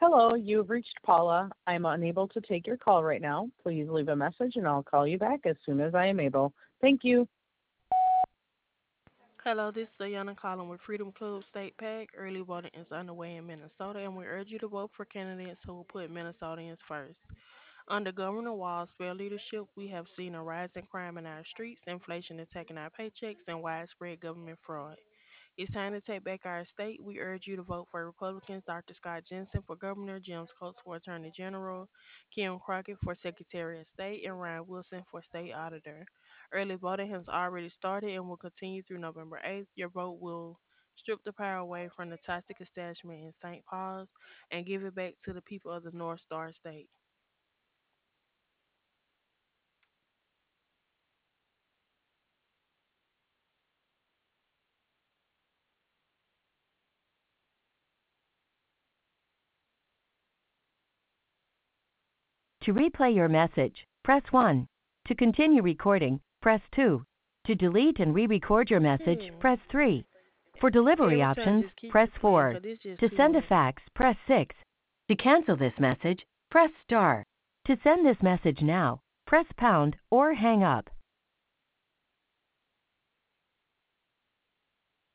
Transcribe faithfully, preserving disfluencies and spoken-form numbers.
Hello, you've reached Paula. I'm unable to take your call right now. Please leave a message and I'll call you back as soon as I am able. Thank you. Hello, this is Ayana calling with Freedom Club State PAC. Early voting is underway in Minnesota, and we urge you to vote for candidates who will put Minnesotans first. Under Governor Walz's fair leadership, we have seen a rise in crime in our streets, inflation attacking our paychecks, and widespread government fraud. It's time to take back our state. We urge you to vote for Republicans Doctor Scott Jensen for governor, James Coates for attorney general, Kim Crockett for secretary of state, and Ryan Wilson for state auditor. Early voting has already started and will continue through November eighth. Your vote will strip the power away from the toxic establishment in Saint Paul's and give it back to the people of the North Star State. To replay your message, press one. To continue recording, press two. To delete and re-record your message, Hmm. press three. For delivery Every time options, just keep press replaying four. because it's just To too send a much. fax, press six. To cancel this message, press star. To send this message now, press pound or hang up.